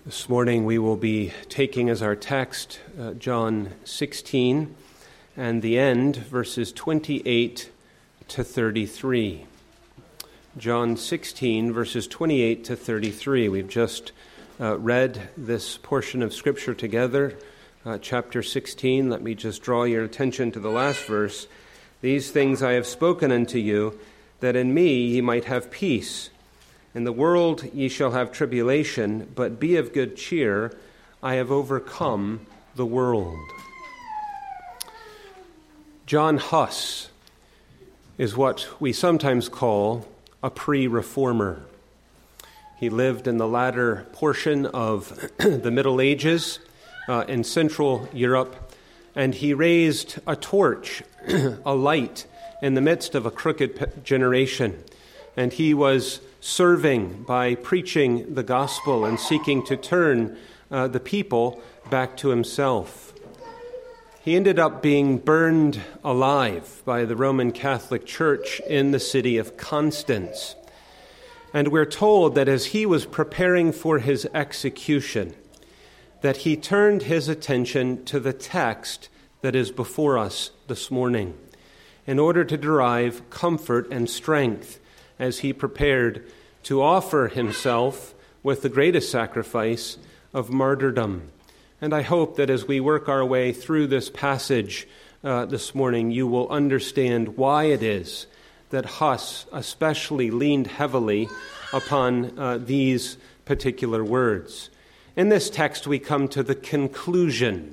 This morning we will be taking as our text John 16 and the end, verses 28 to 33. John 16, verses 28 to 33. We've just read this portion of Scripture together, chapter 16. Let me just draw your attention to the last verse. These things I have spoken unto you, that in me ye might have peace. In the world ye shall have tribulation, but be of good cheer. I have overcome the world. John Huss is what we sometimes call a pre-reformer. He lived in the latter portion of the Middle Ages in Central Europe, and he raised a torch, a light, in the midst of a crooked generation. And he was serving by preaching the gospel and seeking to turn the people back to himself. He ended up being burned alive by the Roman Catholic Church in the city of Constance. And we're told that as he was preparing for his execution, that he turned his attention to the text that is before us this morning in order to derive comfort and strength as he prepared to offer himself with the greatest sacrifice of martyrdom. And I hope that as we work our way through this passage this morning, you will understand why it is that Huss especially leaned heavily upon these particular words. In this text, we come to the conclusion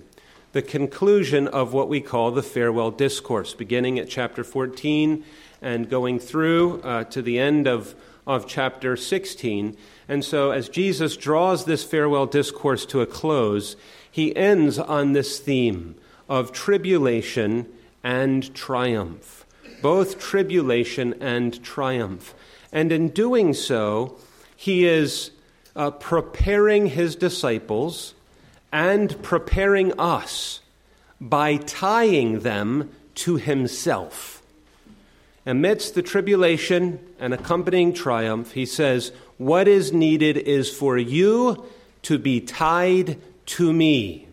of what we call the farewell discourse, beginning at chapter 14 and going through to the end of chapter 16. And so as Jesus draws this farewell discourse to a close, he ends on this theme of tribulation and triumph, both tribulation and triumph. And in doing so, he is preparing his disciples and preparing us by tying them to himself. Amidst the tribulation and accompanying triumph, he says, what is needed is for you to be tied to me.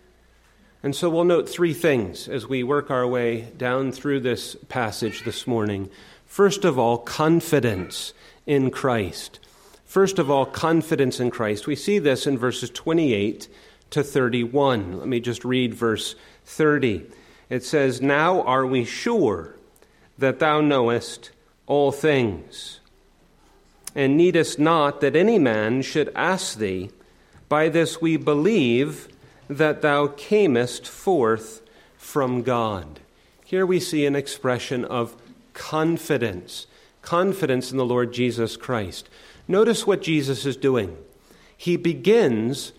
And so we'll note three things as we work our way down through this passage this morning. First of all, confidence in Christ. First of all, confidence in Christ. We see this in verses 28 to 31. Let me just read verse 30. It says, "Now are we sure that thou knowest all things, and needest not that any man should ask thee. By this we believe that thou camest forth from God." Here we see an expression of confidence in the Lord Jesus Christ. Notice what Jesus is doing. He begins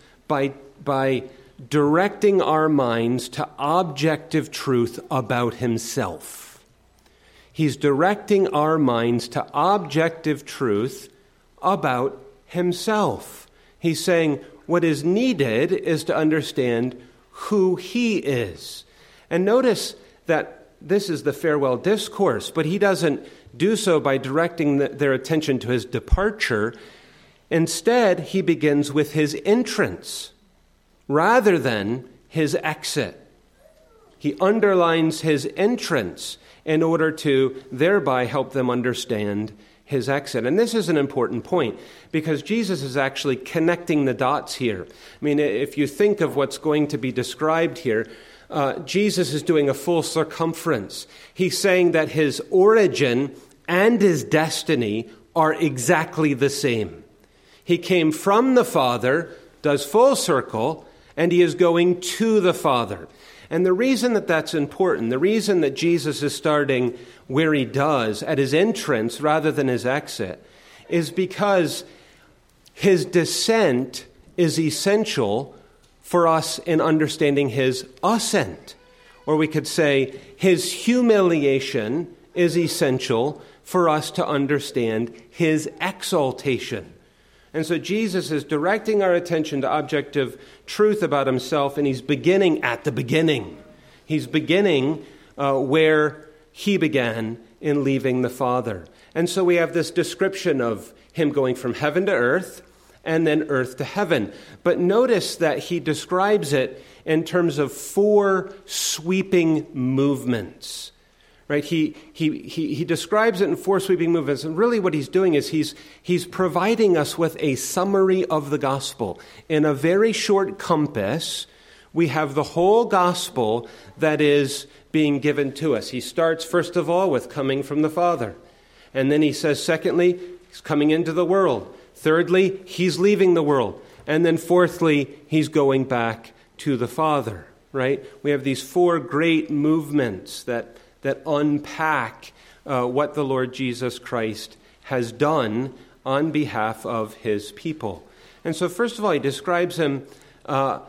by directing our minds to objective truth about himself. He's directing our minds to objective truth about himself. He's saying what is needed is to understand who he is. And notice that this is the farewell discourse, but he doesn't do so by directing their attention to his departure. Instead, he begins with his entrance rather than his exit. He underlines his entrance in order to thereby help them understand his exit. And this is an important point because Jesus is actually connecting the dots here. I mean, if you think of what's going to be described here, Jesus is doing a full circumference. He's saying that his origin and his destiny are exactly the same. He came from the Father, does full circle, and he is going to the Father. And the reason that that's important, the reason that Jesus is starting where he does, at his entrance rather than his exit, is because his descent is essential for us in understanding his ascent. Or we could say his humiliation is essential for us to understand his exaltation. And so Jesus is directing our attention to objective truth about himself, and he's beginning at the beginning. He's beginning where he began in leaving the Father. And so we have this description of him going from heaven to earth and then earth to heaven. But notice that he describes it in terms of 4 sweeping movements. Right? He describes it in 4 sweeping movements, and really what he's doing is he's providing us with a summary of the gospel. In a very short compass, we have the whole gospel that is being given to us. He starts, first of all, with coming from the Father. And then he says, secondly, he's coming into the world. Thirdly, he's leaving the world. And then fourthly, he's going back to the Father. Right? We have these 4 great movements that unpack what the Lord Jesus Christ has done on behalf of his people. And so first of all, he describes himself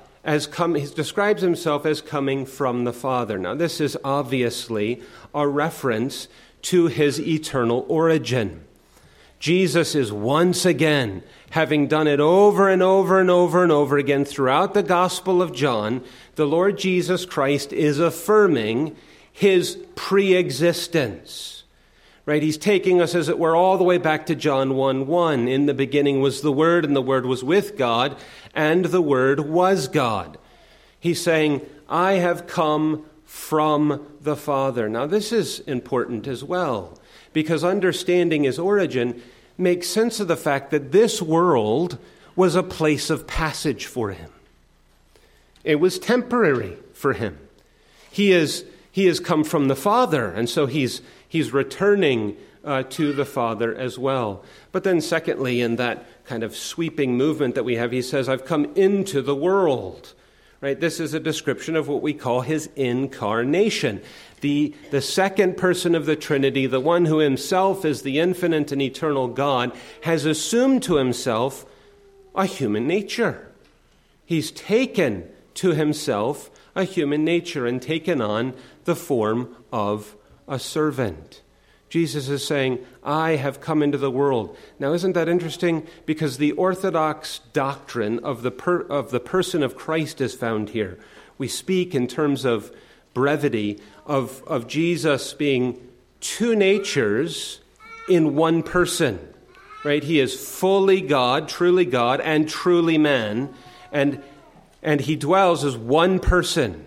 as coming from the Father. Now this is obviously a reference to his eternal origin. Jesus is once again, having done it over and over and over and over again throughout the Gospel of John, the Lord Jesus Christ is affirming his pre-existence, right? He's taking us, as it were, all the way back to John 1:1. In the beginning was the Word, and the Word was with God, and the Word was God. He's saying, I have come from the Father. Now, this is important as well, because understanding his origin makes sense of the fact that this world was a place of passage for him. It was temporary for him. He has come from the Father, and so he's returning to the Father as well. But then secondly, in that kind of sweeping movement that we have, he says, I've come into the world. Right? This is a description of what we call his incarnation. The second person of the Trinity, the one who himself is the infinite and eternal God, has assumed to himself a human nature. He's taken to himself a human nature and taken on the form of a servant. Jesus is saying, I have come into the world. Now, isn't that interesting? Because the orthodox doctrine of the person of Christ is found here. We speak in terms of brevity of Jesus being 2 natures in one person. Right? He is fully God, and truly man, and he dwells as one person.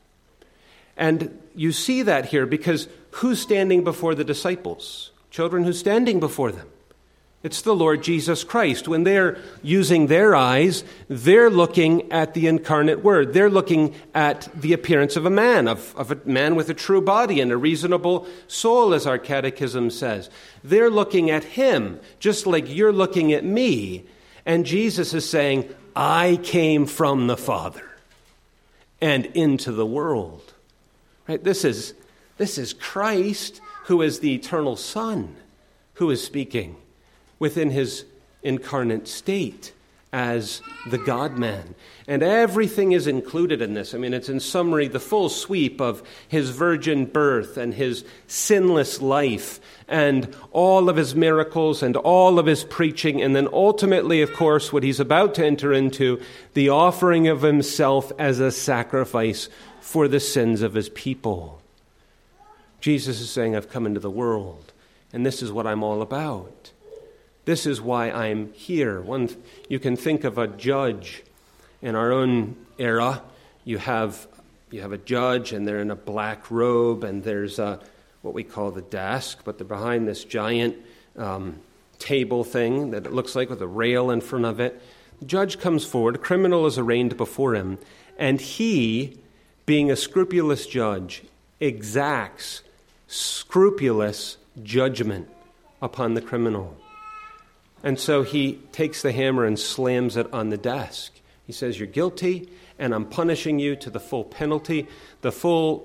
And you see that here because who's standing before the disciples? Children, who's standing before them? It's the Lord Jesus Christ. When they're using their eyes, they're looking at the incarnate Word. They're looking at the appearance of a man, of a man with a true body and a reasonable soul, as our catechism says. They're looking at him, just like you're looking at me. And Jesus is saying, I came from the Father and into the world. Right? This is Christ, who is the eternal Son, who is speaking within his incarnate state as the God-man. And everything is included in this. I mean, it's in summary the full sweep of his virgin birth and his sinless life and all of his miracles and all of his preaching. And then ultimately, of course, what he's about to enter into, the offering of himself as a sacrifice for the sins of his people. Jesus is saying, I've come into the world, and this is what I'm all about. This is why I'm here. You can think of a judge. In our own era, you have a judge, and they're in a black robe, and there's what we call the desk, but they're behind this giant table thing that it looks like with a rail in front of it. The judge comes forward, a criminal is arraigned before him, and he, being a scrupulous judge, exacts scrupulous judgment upon the criminal. And so he takes the hammer and slams it on the desk. He says, you're guilty, and I'm punishing you to the full penalty, the full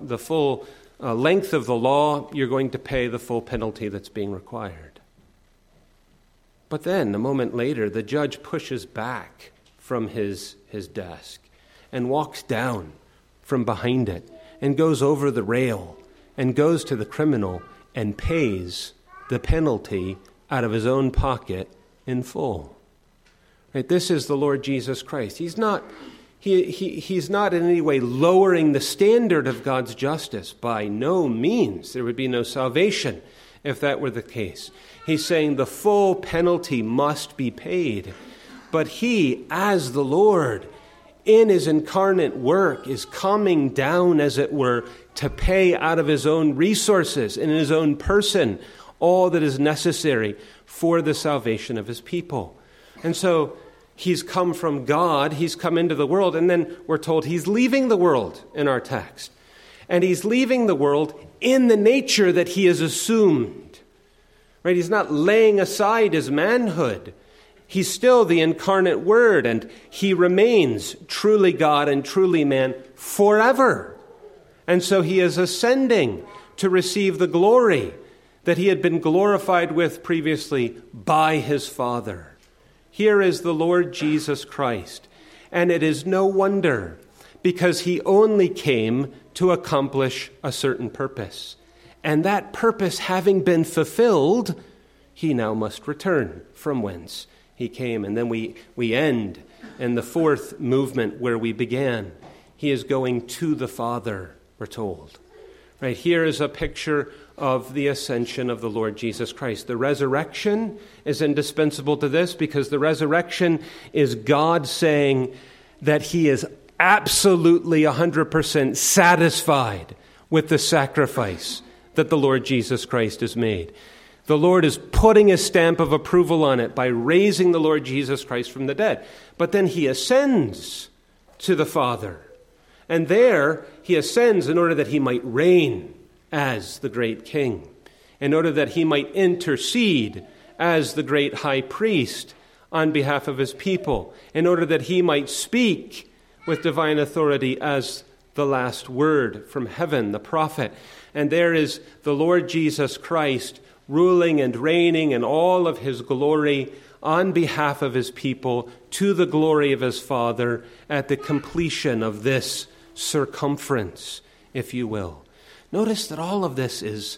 length of the law. You're going to pay the full penalty that's being required. But then, a moment later, the judge pushes back from his desk and walks down from behind it and goes over the rail and goes to the criminal and pays the penalty out of his own pocket in full. Right? This is the Lord Jesus Christ. He's not in any way lowering the standard of God's justice. By no means. There would be no salvation if that were the case. He's saying the full penalty must be paid. but he, as the Lord, in his incarnate work, is coming down, as it were, to pay out of his own resources, in his own person, all that is necessary for the salvation of his people. And so he's come from God, he's come into the world, and then we're told he's leaving the world in our text. And he's leaving the world in the nature that he has assumed. Right? He's not laying aside his manhood. He's still the incarnate Word, and he remains truly God and truly man forever. And so he is ascending to receive the glory that he had been glorified with previously by his Father. Here is the Lord Jesus Christ, and it is no wonder, because he only came to accomplish a certain purpose. And that purpose having been fulfilled, he now must return from whence he came. And then we end in the fourth movement where we began. He is going to the Father, we're told. Right, here is a picture of the ascension of the Lord Jesus Christ. The resurrection is indispensable to this, because the resurrection is God saying that he is absolutely 100% satisfied with the sacrifice that the Lord Jesus Christ has made. The Lord is putting a stamp of approval on it by raising the Lord Jesus Christ from the dead. But then he ascends to the Father. And there he ascends in order that he might reign as the great King, in order that he might intercede as the great high priest on behalf of his people, in order that he might speak with divine authority as the last word from heaven, the prophet. And there is the Lord Jesus Christ ruling and reigning in all of his glory on behalf of his people to the glory of his Father at the completion of this circumference, if you will. Notice that all of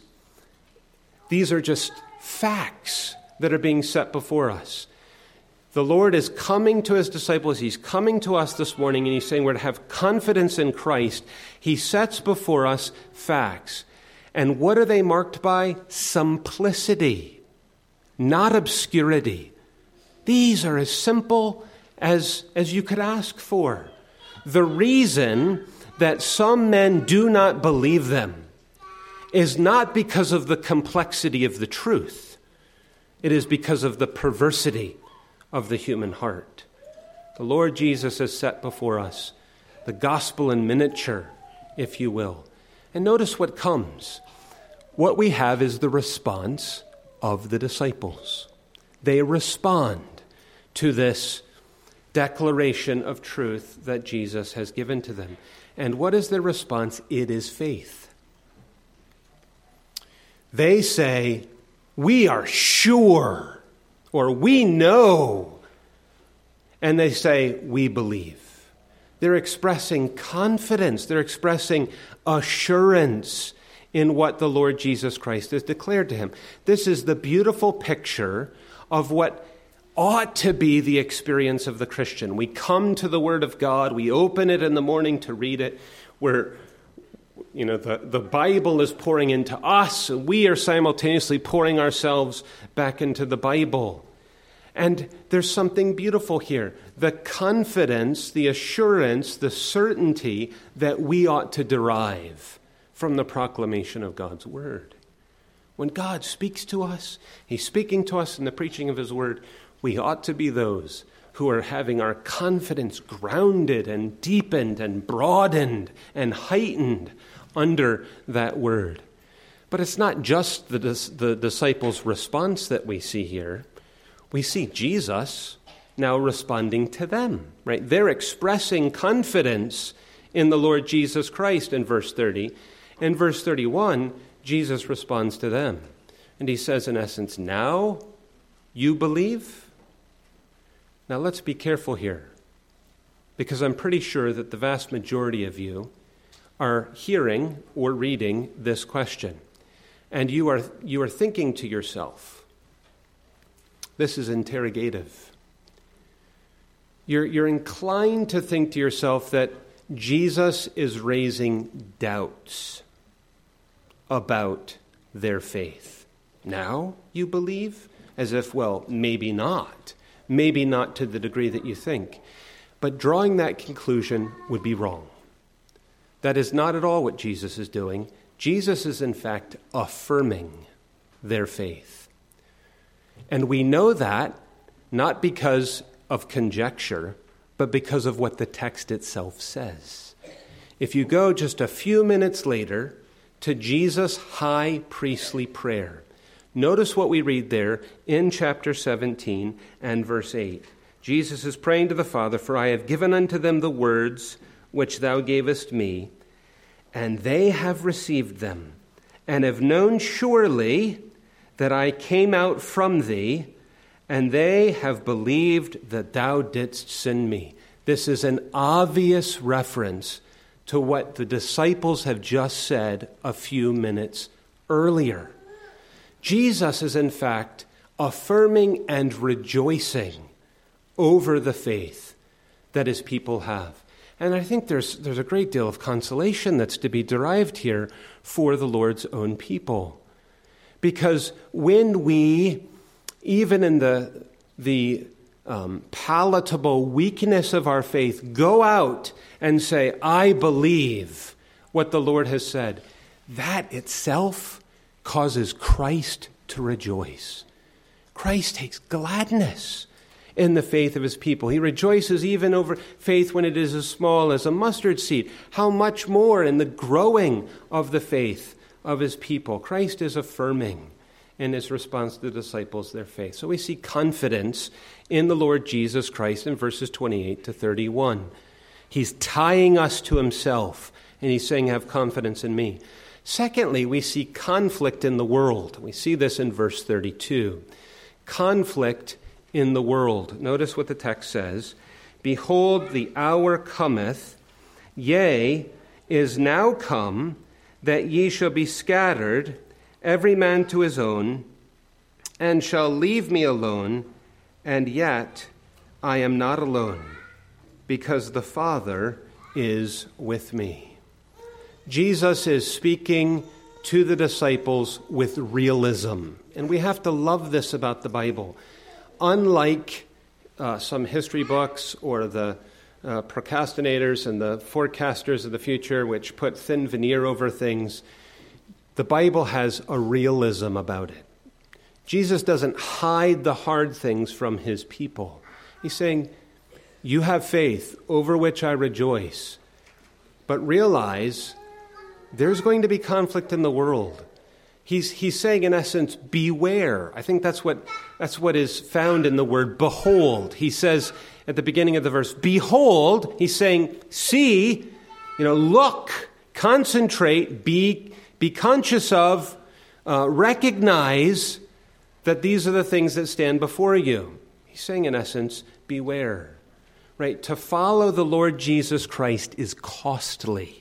these are just facts that are being set before us. The Lord is coming to his disciples. He's coming to us this morning, and he's saying we're to have confidence in Christ. He sets before us facts. And what are they marked by? Simplicity, not obscurity. These are as simple as you could ask for. The reason that some men do not believe them is not because of the complexity of the truth. It is because of the perversity of the human heart. The Lord Jesus has set before us the gospel in miniature, if you will. And notice what comes. What we have is the response of the disciples. They respond to this declaration of truth that Jesus has given to them. And what is their response? It is faith. They say, we are sure, or we know. And they say, we believe. They're expressing confidence. They're expressing assurance in what the Lord Jesus Christ has declared to him. This is the beautiful picture of what ought to be the experience of the Christian. We come to the Word of God. We open it in the morning to read it. The Bible is pouring into us, and we are simultaneously pouring ourselves back into the Bible. And there's something beautiful here. The confidence, the assurance, the certainty that we ought to derive from the proclamation of God's Word. When God speaks to us, he's speaking to us in the preaching of his Word. We ought to be those who are having our confidence grounded and deepened and broadened and heightened under that Word. But it's not just the disciples' response that we see here. We see Jesus now responding to them, right? They're expressing confidence in the Lord Jesus Christ in verse 30. In verse 31, Jesus responds to them. And he says, in essence, now you believe? Now let's be careful here, because I'm pretty sure that the vast majority of you are hearing or reading this question. And you are thinking to yourself, this is interrogative. You're inclined to think to yourself that Jesus is raising doubts about their faith. Now you believe? As if, well, maybe not. maybe not to the degree that you think. But drawing that conclusion would be wrong. That is not at all what Jesus is doing. Jesus is, in fact, affirming their faith. And we know that not because of conjecture, but because of what the text itself says. If you go just a few minutes later to Jesus' high priestly prayer, notice what we read there in chapter 17 and verse 8. Jesus is praying to the Father, "For I have given unto them the words which thou gavest me, and they have received them, and have known surely that I came out from thee, and they have believed that thou didst send me." This is an obvious reference to what the disciples have just said a few minutes earlier. Jesus is, in fact, affirming and rejoicing over the faith that his people have. And I think there's a great deal of consolation that's to be derived here for the Lord's own people. Because when we, even in the palatable weakness of our faith, go out and say, "I believe what the Lord has said," that itself causes Christ to rejoice. Christ takes gladness in the faith of his people. He rejoices even over faith when it is as small as a mustard seed. How much more in the growing of the faith of his people? Christ is affirming in his response to the disciples their faith. So we see confidence in the Lord Jesus Christ in verses 28 to 31. He's tying us to himself, and he's saying, "Have confidence in me." Secondly, we see conflict in the world. We see this in verse 32. Conflict in the world. Notice what the text says. "Behold, the hour cometh, yea, is now come, that ye shall be scattered, every man to his own, and shall leave me alone, and yet I am not alone, because the Father is with me." Jesus is speaking to the disciples with realism, and we have to love this about the Bible. Unlike some history books or the procrastinators and the forecasters of the future, which put thin veneer over things, the Bible has a realism about it. Jesus doesn't hide the hard things from his people. He's saying, "You have faith over which I rejoice, but realize there's going to be conflict in the world." He's saying, in essence, beware. I think that's what is found in the word behold. He says at the beginning of the verse, behold. He's saying, see, look, concentrate, be conscious of, recognize that these are the things that stand before you. He's saying, in essence, beware. Right? To follow the Lord Jesus Christ is costly.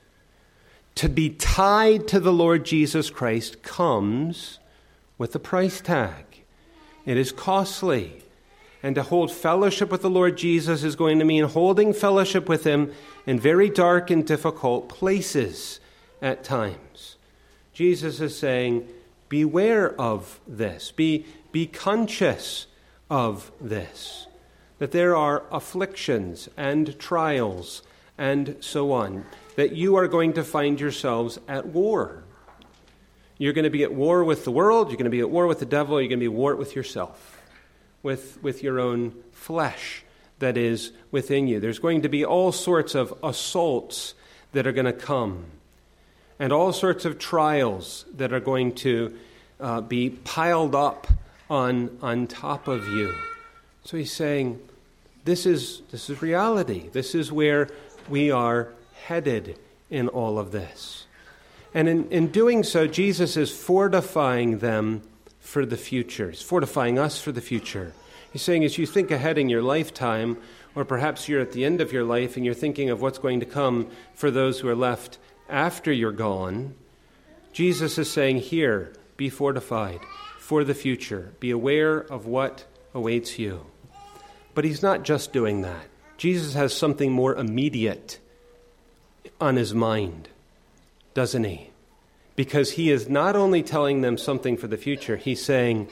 To be tied to the Lord Jesus Christ comes with a price tag. It is costly. And to hold fellowship with the Lord Jesus is going to mean holding fellowship with him in very dark and difficult places at times. Jesus is saying, beware of this. Be conscious of this. That there are afflictions and trials and so on, that you are going to find yourselves at war. You're going to be at war with the world, you're going to be at war with the devil, you're going to be at war with yourself, with your own flesh that is within you. There's going to be all sorts of assaults that are going to come, and all sorts of trials that are going to be piled up on top of you. So he's saying, this is reality. This is where we are headed in all of this. And in doing so, Jesus is fortifying them for the future. He's fortifying us for the future. He's saying, as you think ahead in your lifetime, or perhaps you're at the end of your life and you're thinking of what's going to come for those who are left after you're gone, Jesus is saying, here, be fortified for the future. Be aware of what awaits you. But he's not just doing that. Jesus has something more immediate on his mind, doesn't he? Because he is not only telling them something for the future, he's saying,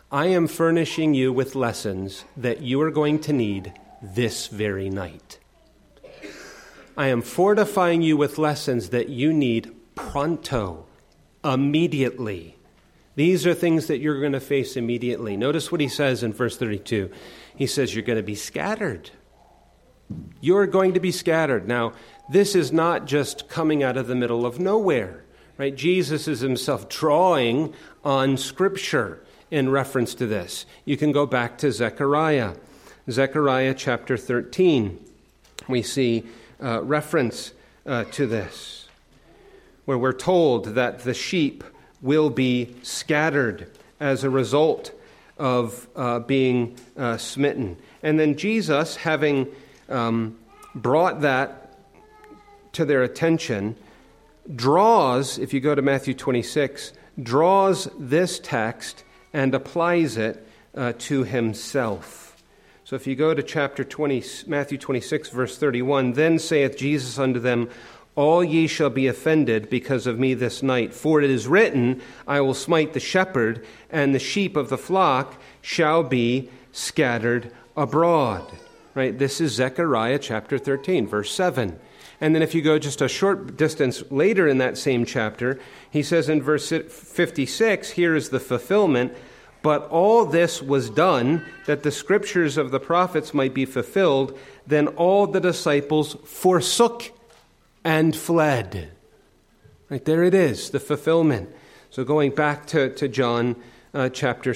I am furnishing you with lessons that you are going to need this very night. I am fortifying you with lessons that you need pronto, immediately. These are things that you're going to face immediately. Notice what he says in verse 32. He says you're going to be scattered. You're going to be scattered. Now, this is not just coming out of the middle of nowhere, right? Jesus is himself drawing on Scripture in reference to this. You can go back to Zechariah. Zechariah chapter 13. We see reference to this, where we're told that the sheep will be scattered as a result of being smitten. And then Jesus, having brought that to their attention, draws, if you go to Matthew 26, draws this text and applies it to himself. So if you go to chapter 20, Matthew 26, verse 31, then saith Jesus unto them, all ye shall be offended because of me this night. For it is written, I will smite the shepherd, and the sheep of the flock shall be scattered abroad. Right? This is Zechariah chapter 13, verse 7. And then if you go just a short distance later in that same chapter, he says in verse 56, here is the fulfillment, but all this was done that the scriptures of the prophets might be fulfilled. Then all the disciples forsook and fled. Right, there it is, the fulfillment. So going back to John chapter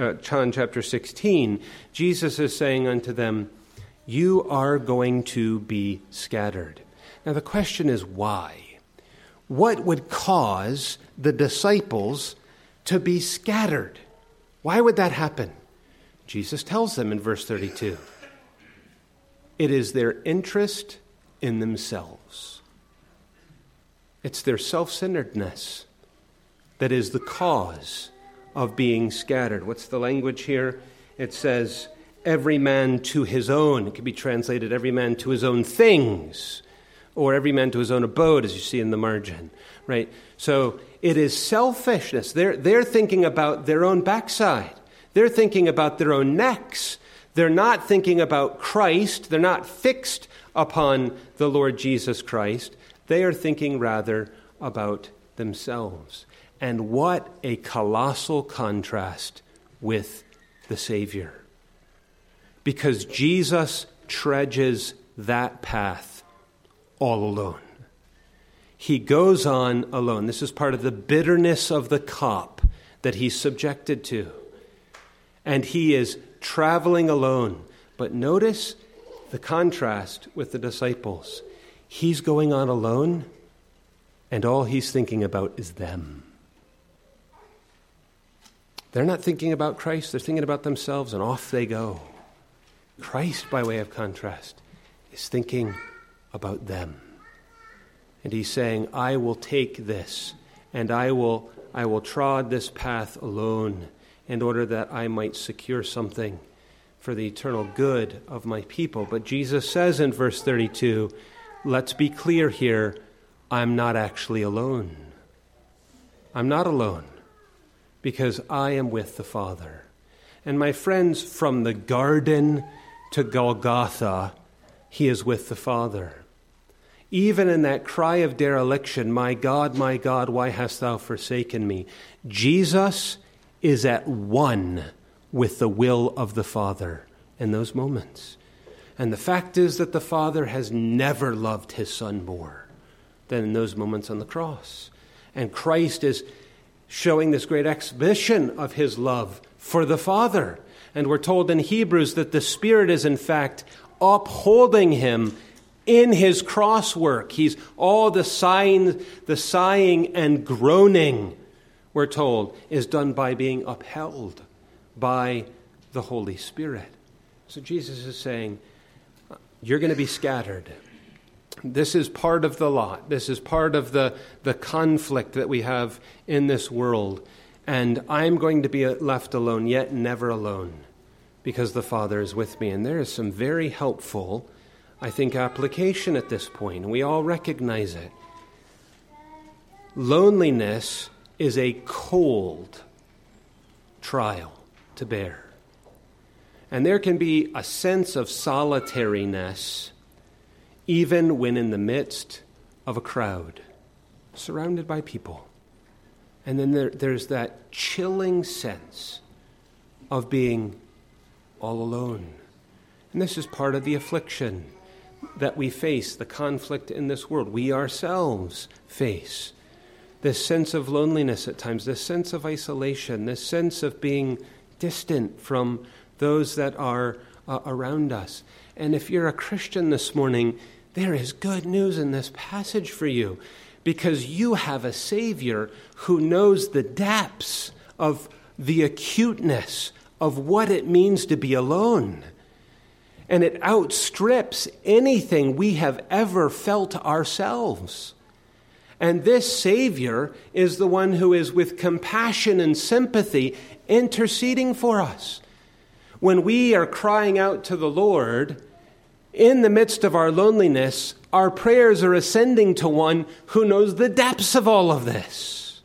16, Jesus is saying unto them, you are going to be scattered. Now the question is why? What would cause the disciples to be scattered? Why would that happen? Jesus tells them in verse 32. It is their interest in themselves. It's their self-centeredness that is the cause of being scattered. What's the language here? It says, every man to his own. It could be translated, every man to his own things, or every man to his own abode, as you see in the margin, right? So it is selfishness. They're thinking about their own backside. They're thinking about their own necks. They're not thinking about Christ. They're not fixed upon the Lord Jesus Christ. They are thinking rather about themselves. And what a colossal contrast with the Savior. Because Jesus trudges that path all alone. He goes on alone. This is part of the bitterness of the cop that he's subjected to. And he is traveling alone. But notice the contrast with the disciples. He's going on alone, and all he's thinking about is them. They're not thinking about Christ, they're thinking about themselves, and off they go. Christ, by way of contrast, is thinking about them. And he's saying, I will take this, and I will trod this path alone in order that I might secure something for the eternal good of my people. But Jesus says in verse 32, let's be clear here, I'm not actually alone. I'm not alone, because I am with the Father. And my friends, from the garden to Golgotha, he is with the Father. Even in that cry of dereliction, my God, why hast thou forsaken me? Jesus is at one with the will of the Father in those moments. And the fact is that the Father has never loved his Son more than in those moments on the cross. And Christ is showing this great exhibition of his love for the Father. And we're told in Hebrews that the Spirit is in fact upholding him in his cross work. He's all the sighing and groaning, we're told, is done by being upheld by the Holy Spirit. So Jesus is saying, you're going to be scattered. This is part of the lot. This is part of the conflict that we have in this world. And I'm going to be left alone, yet never alone, because the Father is with me. And there is some very helpful, I think, application at this point. We all recognize it. Loneliness is a cold trial. to bear. And there can be a sense of solitariness even when in the midst of a crowd, surrounded by people. And then there's that chilling sense of being all alone. And this is part of the affliction that we face, the conflict in this world. We ourselves face this sense of loneliness at times, this sense of isolation, this sense of being distant from those that are around us. And if you're a Christian this morning, there is good news in this passage for you, because you have a Savior who knows the depths of the acuteness of what it means to be alone. And it outstrips anything we have ever felt ourselves. And this Savior is the one who is with compassion and sympathy interceding for us. When we are crying out to the Lord, in the midst of our loneliness, our prayers are ascending to one who knows the depths of all of this.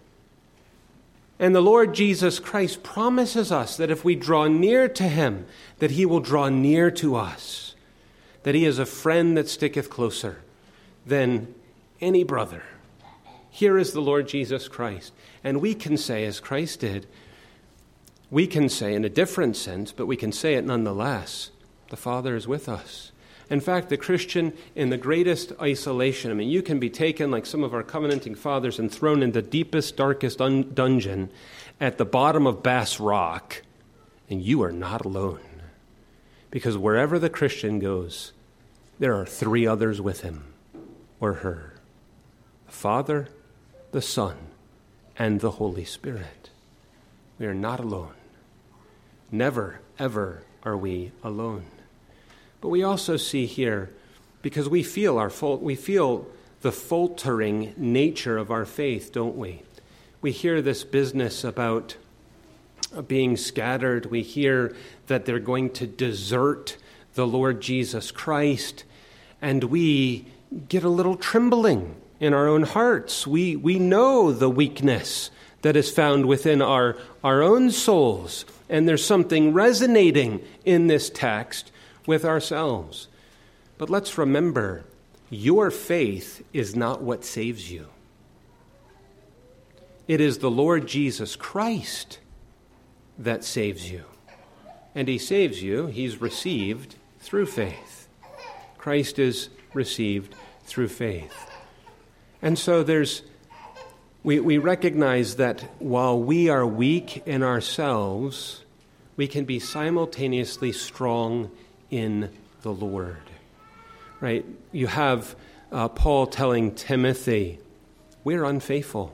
And the Lord Jesus Christ promises us that if we draw near to him, that he will draw near to us, that he is a friend that sticketh closer than any brother. Here is the Lord Jesus Christ. And we can say, as Christ did, we can say in a different sense, but we can say it nonetheless, the Father is with us. In fact, the Christian in the greatest isolation, you can be taken like some of our covenanting fathers and thrown in the deepest, darkest dungeon at the bottom of Bass Rock, and you are not alone. Because wherever the Christian goes, there are three others with him or her: the Father, the Son, and the Holy Spirit. We are not alone. Never, ever are we alone. But we also see here, because we feel the faltering nature of our faith, don't we? We hear this business about being scattered. We hear that they're going to desert the Lord Jesus Christ, and we get a little trembling in our own hearts. We know the weakness that is found within our own souls, and there's something resonating in this text with ourselves. But let's remember, your faith is not what saves you. It is the Lord Jesus Christ that saves you. And he saves you, he's received through faith. Christ is received through faith. And so we recognize that while we are weak in ourselves, we can be simultaneously strong in the Lord. Right? You have Paul telling Timothy, we're unfaithful,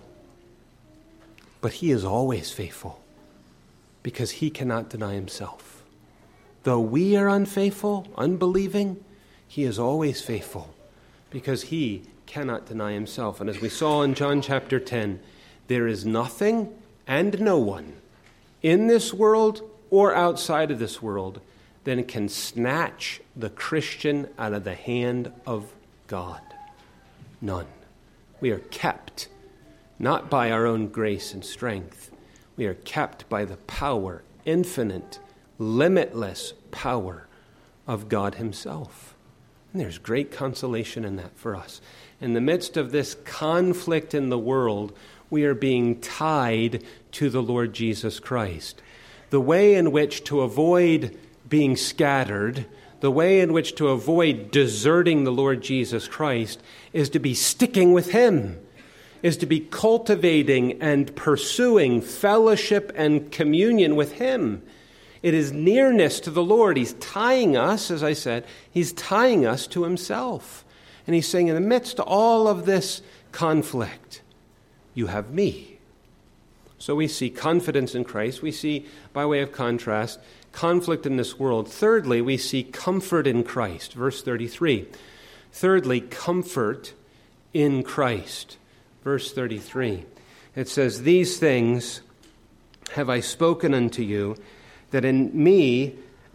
but he is always faithful because he cannot deny himself. Though we are unfaithful, unbelieving, he is always faithful because he cannot deny himself. And as we saw in John chapter 10, there is nothing and no one in this world or outside of this world then can snatch the Christian out of the hand of God. None. We are kept, not by our own grace and strength. We are kept by the power, infinite, limitless power of God himself. And there's great consolation in that for us. In the midst of this conflict in the world, we are being tied to the Lord Jesus Christ. The way in which to avoid being scattered, the way in which to avoid deserting the Lord Jesus Christ is to be sticking with him, is to be cultivating and pursuing fellowship and communion with him. It is nearness to the Lord. He's tying us, as I said, he's tying us to himself. And he's saying, in the midst of all of this conflict, you have me. So we see confidence in Christ. We see, by way of contrast, conflict in this world. Thirdly, we see comfort in Christ. Verse 33. Thirdly, comfort in Christ. Verse 33. It says, these things have I spoken unto you, that in me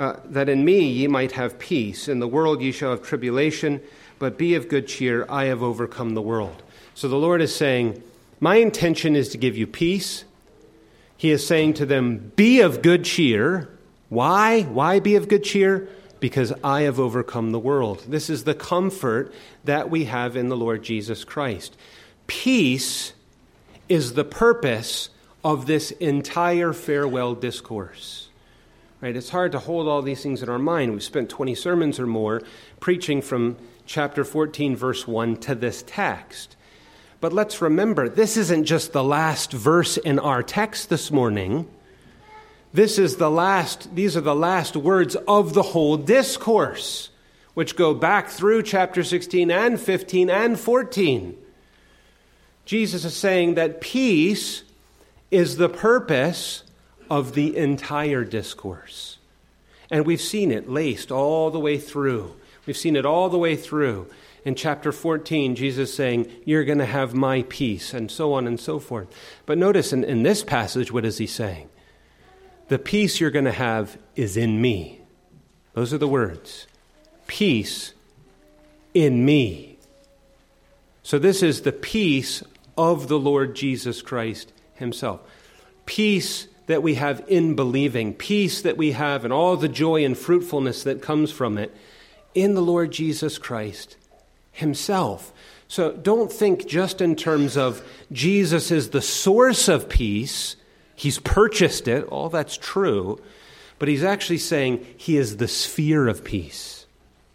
ye might have peace. In the world ye shall have tribulation, but be of good cheer, I have overcome the world. So the Lord is saying, my intention is to give you peace. He is saying to them, be of good cheer. Why? Why be of good cheer? Because I have overcome the world. This is the comfort that we have in the Lord Jesus Christ. Peace is the purpose of this entire farewell discourse. Right? It's hard to hold all these things in our mind. We've spent 20 sermons or more preaching from chapter 14, verse 1 to this text. But let's remember, this isn't just the last verse in our text this morning. These are the last words of the whole discourse, which go back through chapter 16 and 15 and 14. Jesus is saying that peace is the purpose of the entire discourse. And we've seen it laced all the way through. We've seen it all the way through. In chapter 14, Jesus saying, you're going to have my peace, and so on and so forth. But notice in this passage, what is he saying? The peace you're going to have is in me. Those are the words. Peace in me. So this is the peace of the Lord Jesus Christ himself. Peace that we have in believing. Peace that we have and all the joy and fruitfulness that comes from it in the Lord Jesus Christ himself. So don't think just in terms of Jesus is the source of peace. He's purchased it. All that's true. But he's actually saying he is the sphere of peace.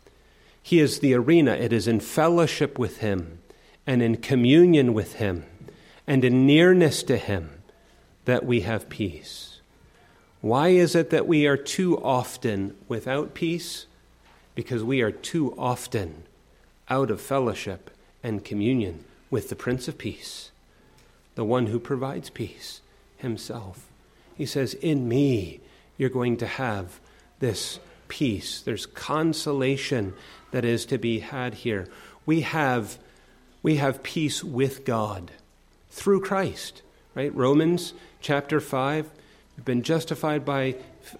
He is the arena. It is in fellowship with him and in communion with him and in nearness to him that we have peace. Why is it that we are too often without peace? Because we are too often out of fellowship and communion with the Prince of Peace, the one who provides peace himself. He says, in me, you're going to have this peace. There's consolation that is to be had here. We have peace with God through Christ, right? Romans chapter 5, we've been justified by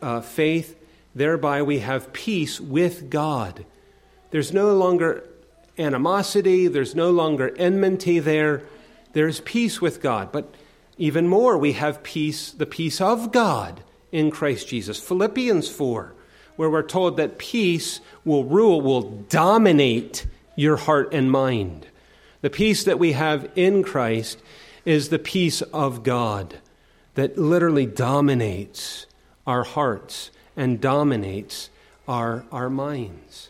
faith. Thereby we have peace with God. There's no longer animosity. There's no longer enmity there. There's peace with God. But even more, we have peace, the peace of God in Christ Jesus. Philippians 4, where we're told that peace will rule, will dominate your heart and mind. The peace that we have in Christ is the peace of God that literally dominates our hearts and dominates our minds.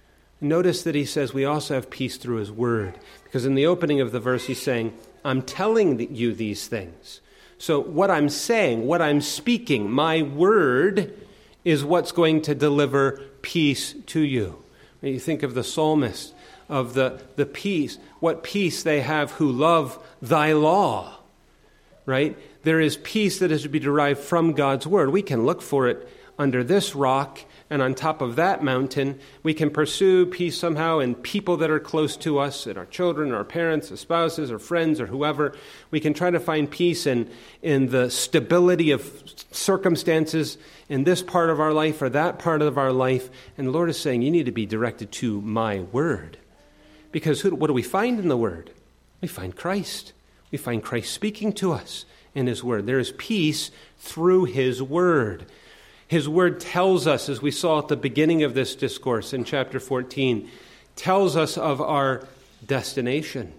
Notice that he says we also have peace through his word, because in the opening of the verse he's saying, I'm telling you these things. So what I'm saying, what I'm speaking, my word is what's going to deliver peace to you. When you think of the psalmist, of the peace, what peace they have who love thy law, right? There is peace that is to be derived from God's word. We can look for it under this rock, and on top of that mountain, we can pursue peace somehow in people that are close to us, in our children, our parents, our spouses, our friends, or whoever. We can try to find peace in the stability of circumstances in this part of our life or that part of our life. And the Lord is saying, you need to be directed to my word. Because what do we find in the word? We find Christ. We find Christ speaking to us in his word. There is peace through his word. His word tells us, as we saw at the beginning of this discourse in chapter 14, tells us of our destination.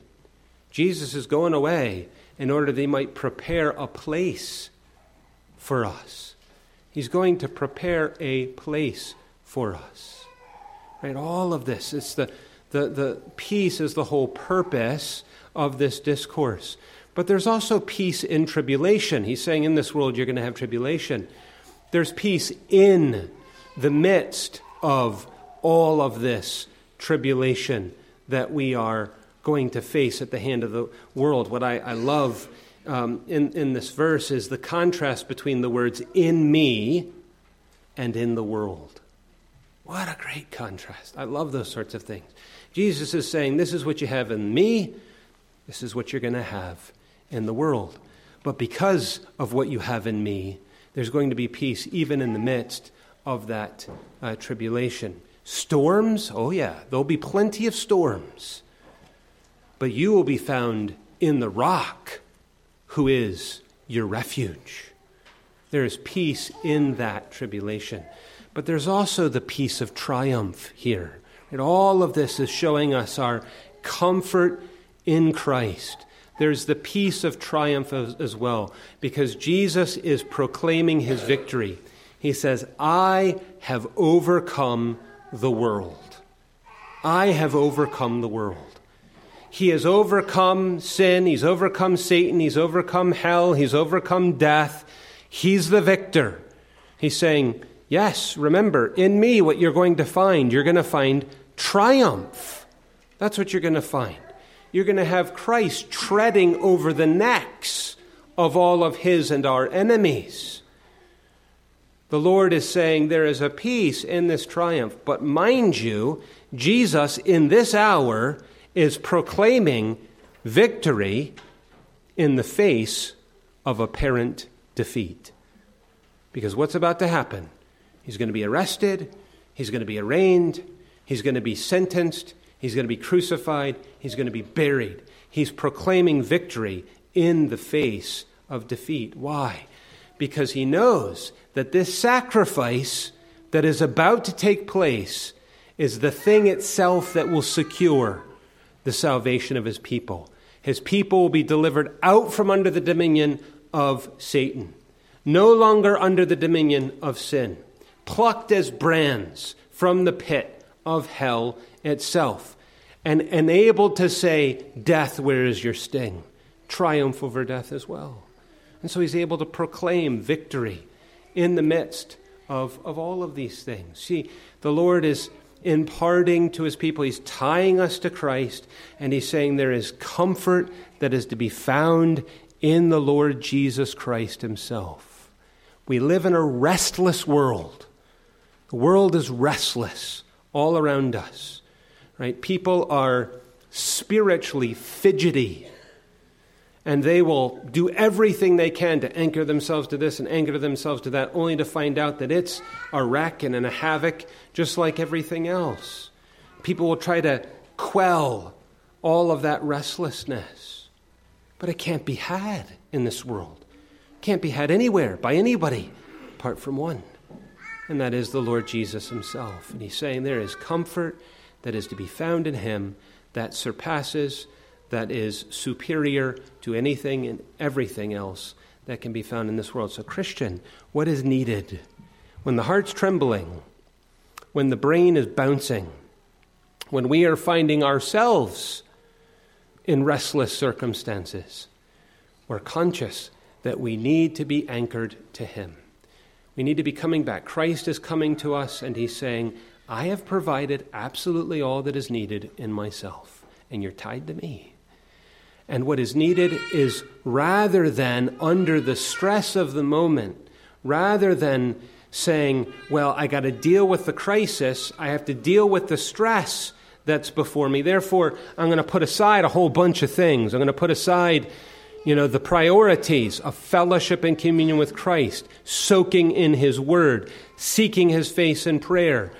Jesus is going away in order that he might prepare a place for us. He's going to prepare a place for us. Right? All of this, it's the peace is the whole purpose of this discourse. But there's also peace in tribulation. He's saying in this world you're going to have tribulation. There's peace in the midst of all of this tribulation that we are going to face at the hand of the world. What I love in this verse is the contrast between the words in me and in the world. What a great contrast. I love those sorts of things. Jesus is saying, this is what you have in me, this is what you're going to have in the world. But because of what you have in me, there's going to be peace even in the midst of that tribulation. Storms? Oh yeah, there'll be plenty of storms. But you will be found in the rock, who is your refuge. There is peace in that tribulation. But there's also the peace of triumph here. And all of this is showing us our comfort in Christ. There's the peace of triumph as well, because Jesus is proclaiming his victory. He says, I have overcome the world. I have overcome the world. He has overcome sin. He's overcome Satan. He's overcome hell. He's overcome death. He's the victor. He's saying, yes, remember, in me, what you're going to find triumph. That's what you're going to find. You're going to have Christ treading over the necks of all of his and our enemies. The Lord is saying there is a peace in this triumph. But mind you, Jesus in this hour is proclaiming victory in the face of apparent defeat. Because what's about to happen? He's going to be arrested. He's going to be arraigned. He's going to be sentenced. He's going to be crucified. He's going to be buried. He's proclaiming victory in the face of defeat. Why? Because he knows that this sacrifice that is about to take place is the thing itself that will secure the salvation of his people. His people will be delivered out from under the dominion of Satan, no longer under the dominion of sin, plucked as brands from the pit of hell itself, and enabled to say, death, where is your sting? Triumph over death as well. And so he's able to proclaim victory in the midst of all of these things. See, the Lord is imparting to his people. He's tying us to Christ, and he's saying there is comfort that is to be found in the Lord Jesus Christ himself. We live in a restless world. The world is restless all around us, right? People are spiritually fidgety, and they will do everything they can to anchor themselves to this and anchor themselves to that, only to find out that it's a wreck and a havoc, just like everything else. People will try to quell all of that restlessness, but it can't be had in this world. It can't be had anywhere by anybody apart from one, and that is the Lord Jesus himself. And he's saying there is comfort that is to be found in him that surpasses, that is superior to anything and everything else that can be found in this world. So, Christian, what is needed? When the heart's trembling, when the brain is bouncing, when we are finding ourselves in restless circumstances, we're conscious that we need to be anchored to him. We need to be coming back. Christ is coming to us, and he's saying, I have provided absolutely all that is needed in myself, and you're tied to me. And what is needed is, rather than under the stress of the moment, rather than saying, well, I got to deal with the crisis, I have to deal with the stress that's before me, therefore I'm going to put aside a whole bunch of things. I'm going to put aside, the priorities of fellowship and communion with Christ, soaking in his word, seeking his face in prayer,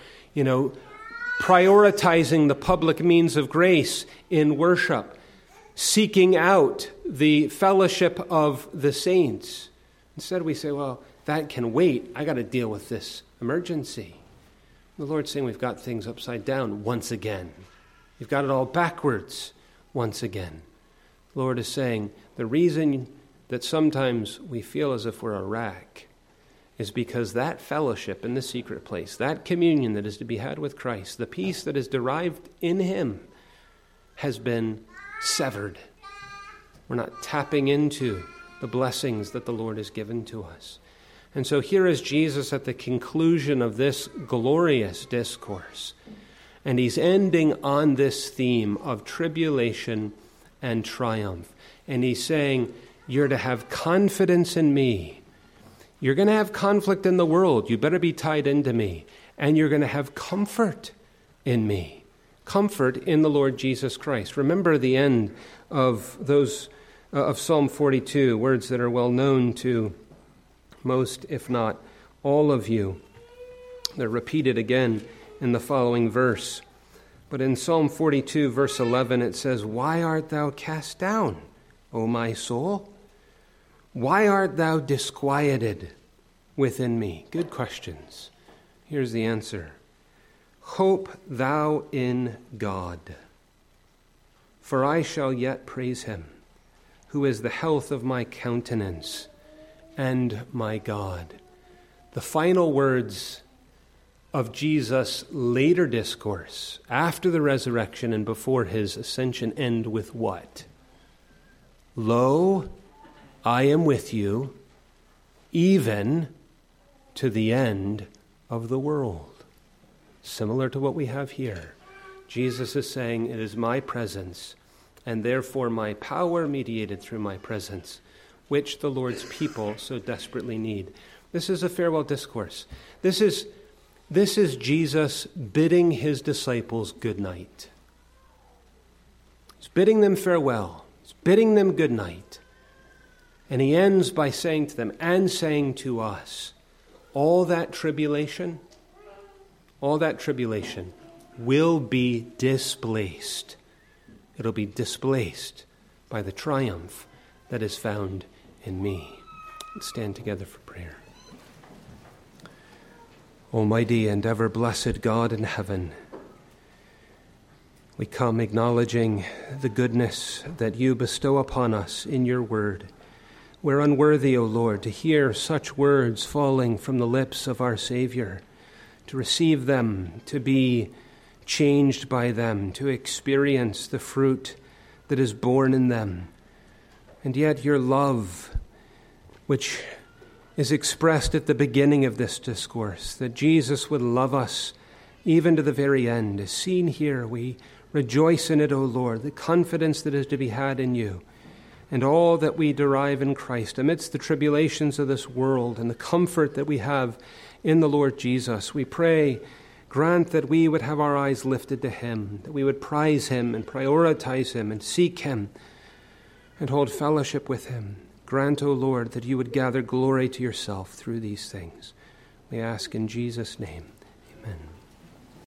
prioritizing the public means of grace in worship, seeking out the fellowship of the saints. Instead, we say, well, that can wait. I got to deal with this emergency. The Lord's saying we've got things upside down once again. We've got it all backwards once again. The Lord is saying the reason that sometimes we feel as if we're a wreck is because that fellowship in the secret place, that communion that is to be had with Christ, the peace that is derived in him, has been severed. We're not tapping into the blessings that the Lord has given to us. And so here is Jesus at the conclusion of this glorious discourse. And he's ending on this theme of tribulation and triumph. And he's saying, you're to have confidence in me. You're going to have conflict in the world. You better be tied into me. And you're going to have comfort in me. Comfort in the Lord Jesus Christ. Remember the end of those of Psalm 42, words that are well known to most, if not all of you. They're repeated again in the following verse. But in Psalm 42, verse 11, it says, "Why art thou cast down, O my soul? Why art thou disquieted within me? Good questions. Here's the answer. Hope thou in God, for I shall yet praise him, who is the health of my countenance and my God. The final words of Jesus' later discourse after the resurrection and before his ascension end with what? Lo, I am with you, even to the end of the world. Similar to what we have here. Jesus is saying, it is my presence, and therefore my power mediated through my presence, which the Lord's people so desperately need. This is a farewell discourse. This is Jesus bidding his disciples good night. He's bidding them farewell. He's bidding them good night. And he ends by saying to them and saying to us, all that tribulation will be displaced. It'll be displaced by the triumph that is found in me. Let's stand together for prayer. Almighty and ever blessed God in heaven, we come acknowledging the goodness that you bestow upon us in your word. We're unworthy, O Lord, to hear such words falling from the lips of our Savior, to receive them, to be changed by them, to experience the fruit that is born in them. And yet your love, which is expressed at the beginning of this discourse, that Jesus would love us even to the very end, is seen here. We rejoice in it, O Lord, the confidence that is to be had in you, and all that we derive in Christ amidst the tribulations of this world and the comfort that we have in the Lord Jesus. We pray, grant that we would have our eyes lifted to him, that we would prize him and prioritize him and seek him and hold fellowship with him. Grant, O Lord, that you would gather glory to yourself through these things. We ask in Jesus' name. Amen.